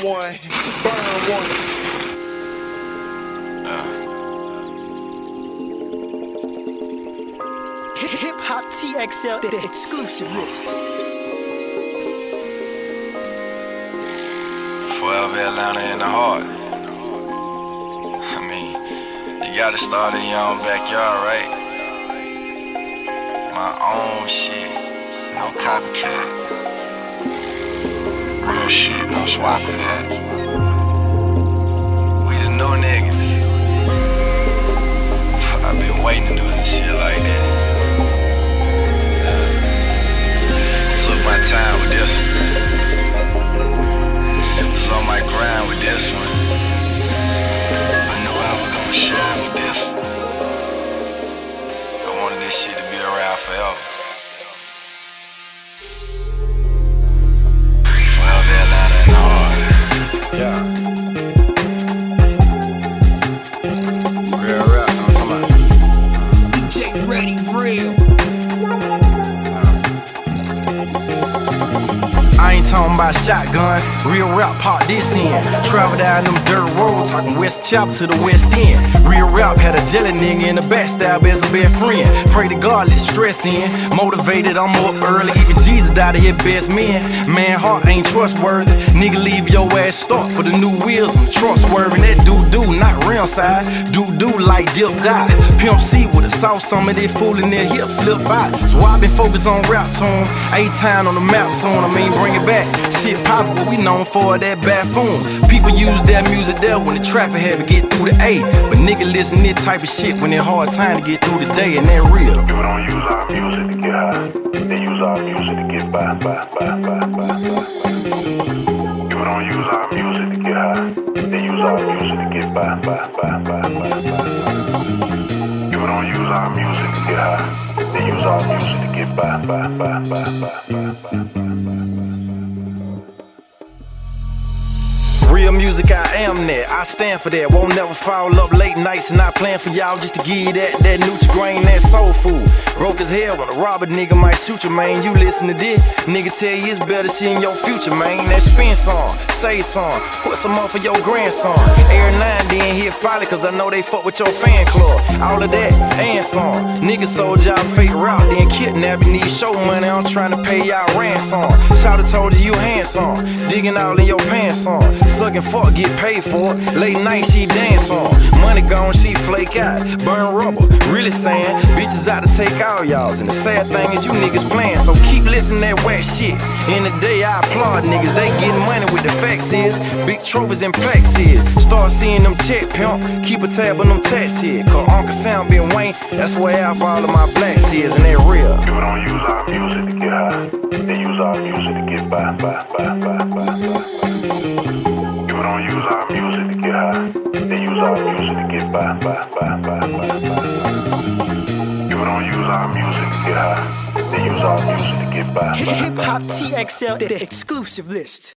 one, burn one. Hip Hop TXL, the exclusive list. Forever Atlanta in the heart. I mean, you gotta start in your own backyard, right? My own shit, no copycat. Real shit, no swapping that. We the new niggas. I've been waiting to do some shit like that. Took my time with this one. Was on my grind with this one. I knew I was gonna shine with this one. I wanted this shit to be around forever. Forever Atlanta in the heart. Yeah. Real rap, know what I'm talking about? DJ Ready Real. I ain't talking about shotguns, real rap pop this in. Travel down them dirt roads, talking West Chapel to the West End. Real rap had a jelly nigga in the backstab as a best friend. Pray to God, let stress in. Motivated, I'm up early, even Jesus died of his best men. Man, heart ain't trustworthy. Nigga, leave your ass stuck for the new wheels. I'm trustworthy. That do not real side. Do like Dip Dot. Pimp C with a sauce, some of this fool in their hip flip by. So I been focused on rap tune. A-Town on the map soon, bring it back. Shit pop, what we known for, that buffoon. People use that music there when the traffic had to get through the A. But nigga listen to this type of shit when it's hard time to get through the day, and that real. People don't use our music to get high. They use our music to get by. People don't use our music to get high. They use our music to get by. People don't use our music to get high. They use our music to get by. Real music, I am that. I stand for that. Won't never fall up late nights and I plan for y'all just to give you that Nutri-Grain, that soul food. Broke as hell when a robber nigga might shoot you, man. You listen to this, nigga tell you it's better seeing your future, man. That spin song, say song, put some up for your grandson. Every now and then hit folly, cause I know they fuck with your fan club. All of that and song. Niggas sold y'all fake route, then kidnap you, need show money. I'm trying to pay y'all ransom. Shoulda told you handsome, digging all in your pants on. Sucking fuck, get paid for it. Late night, she dance on. Money gone, she flake out. Burn rubber, really saying bitches out to take all y'alls. And the sad thing is you niggas playing, so keep listening to that whack shit. In the day, I applaud niggas. They getting money with the facts is. Big trophies and plaques is. Start seeing them check pimp. Keep a tab on them tats here. Cause Uncle Sam been Wayne. That's where half all of my blacks is. And they real. People don't use our music to get high. They use our music to get by. People don't use our music to get high. They use our music to get by. People don't use our music to get high. They use our music to get by. Hip Hop TXL, the exclusive list.